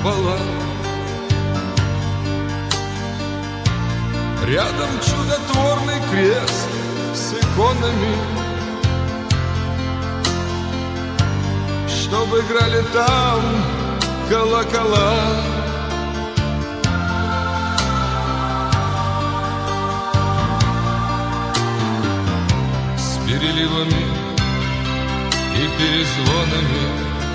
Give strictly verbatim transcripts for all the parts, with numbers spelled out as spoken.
купола. Рядом чудотворный крест с иконами, чтоб играли там колокола. С переливами и перезвонами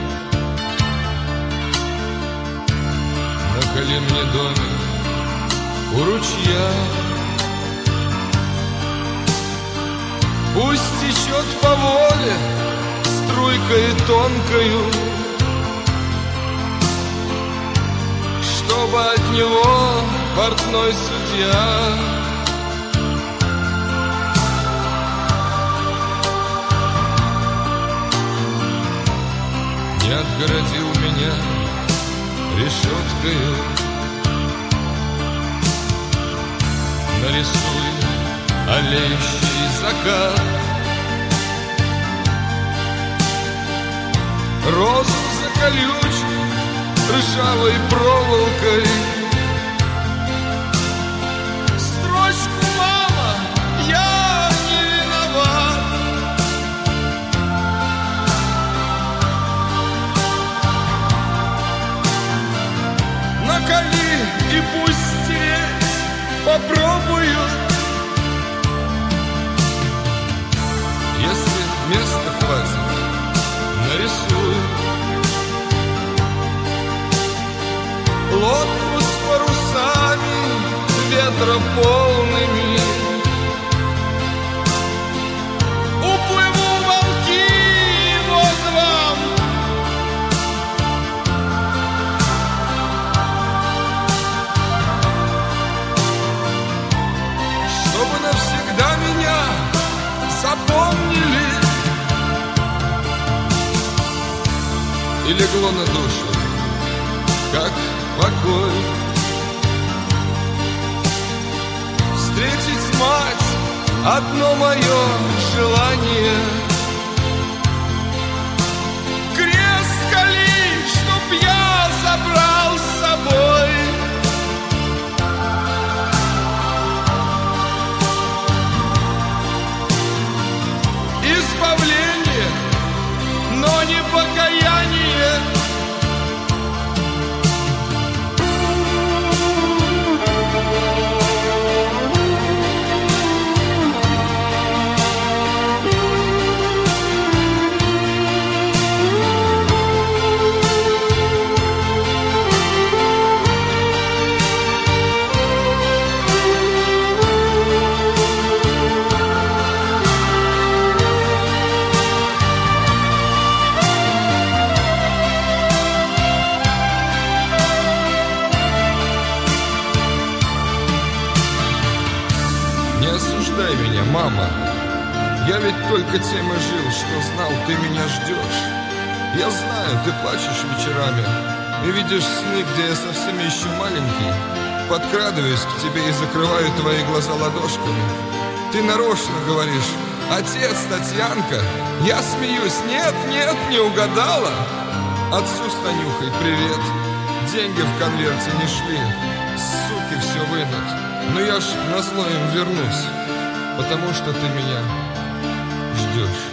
наколи мне домик у ручья. Пусть течет по воле струйкой тонкою, чтобы от него портной судья не отгородил меня решеткою. Нарисуй олеющий закат, розу заколючь ржавой проволокой. Строчку «Мама, я не виноват» наколи и пусть стереть попробую. Если места хватит, нарисую лодку с парусами ветрополными. Уплыву в волки, вот вам чтобы навсегда меня запомнили. И легло на душу, как покой, встретить мать одно мое желание. Крест скали, чтоб я забрал с собой. Избавление, но не покаяние. Не осуждай меня, мама. Я ведь только тем и жил, что знал, ты меня ждешь. Я знаю, ты плачешь вечерами и видишь сны, где я совсем еще маленький. Подкрадываюсь к тебе и закрываю твои глаза ладошками. Ты нарочно говоришь: отец, Татьянка. Я смеюсь: нет, нет, не угадала. Отцу с Танюхой привет. Деньги в конверте не шли, суки все вынут. Но я ж назло им вернусь, потому что ты меня ждешь.